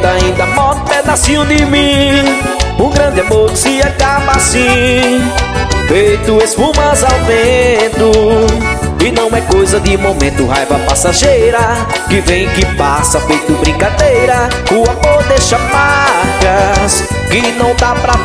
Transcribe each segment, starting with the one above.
dentro ainda mora um pedacinho de mim. Um grande amor que se acaba assim, feito espumas ao vento. E não é coisa de momento, raiva passageira, que vem que passa feito brincadeira. O amor deixa marcas que não dá pra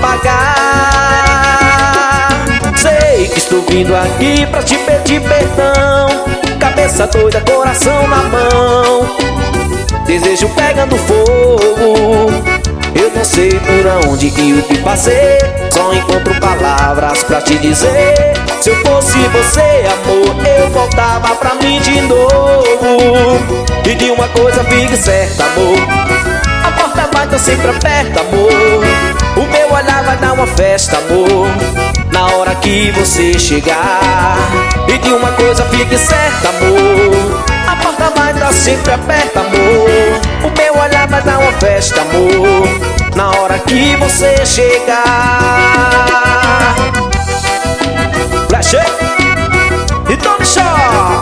pagar. Sei que estou vindo aqui pra te pedir perdão, cabeça doida, coração na mão, desejo pegando fogo. Eu não sei por onde e o que fazer, só encontro palavras pra te dizer. Se eu fosse você, amor, eu voltava pra mim de novo. E de uma coisa fique certa, amor, a porta vai estar sempre aberta, amor. O meu olhar vai dar uma festa, amor, na hora que você chegar. E de uma coisa fique certa, amor, a porta vai estar sempre aberta, amor. O meu olhar vai dar uma festa, amor, na hora que você chegar. Flash e Tony Shaw.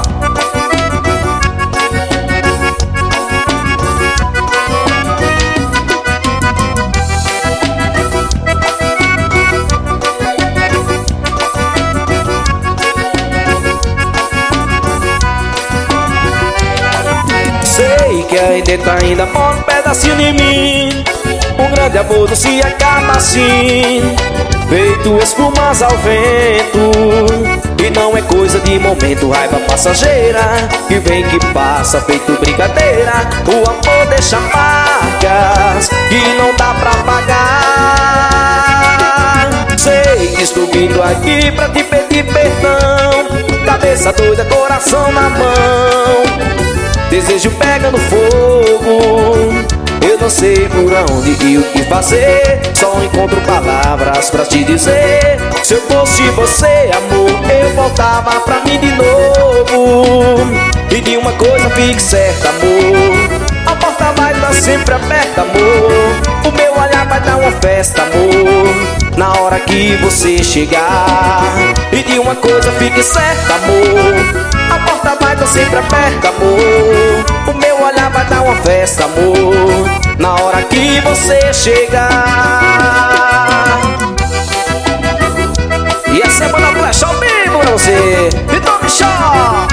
Sei que aí dentro ainda mora um pedacinho de mim. Um grande amor não se acaba assim, feito espumas ao vento. E não é coisa de momento, raiva passageira, que vem que passa feito brincadeira. O amor deixa marcas que não dá pra pagar. Sei que estou vindo aqui pra te pedir perdão, cabeça doida, coração na mão, desejo pegando fogo. Eu não sei por onde e o que fazer, só encontro palavras pra te dizer. Se eu fosse você, amor, eu voltava pra mim de novo. E de uma coisa fique certa, amor, a porta vai estar sempre aberta, amor. O meu olhar vai dar uma festa, amor, na hora que você chegar. E de uma coisa fique certa, amor, a porta vai estar sempre aberta, amor. O meu olhar vai dar uma festa, amor, na hora que você chegar. E essa é a banda Flash ao vivo pra você, Vitor Michel.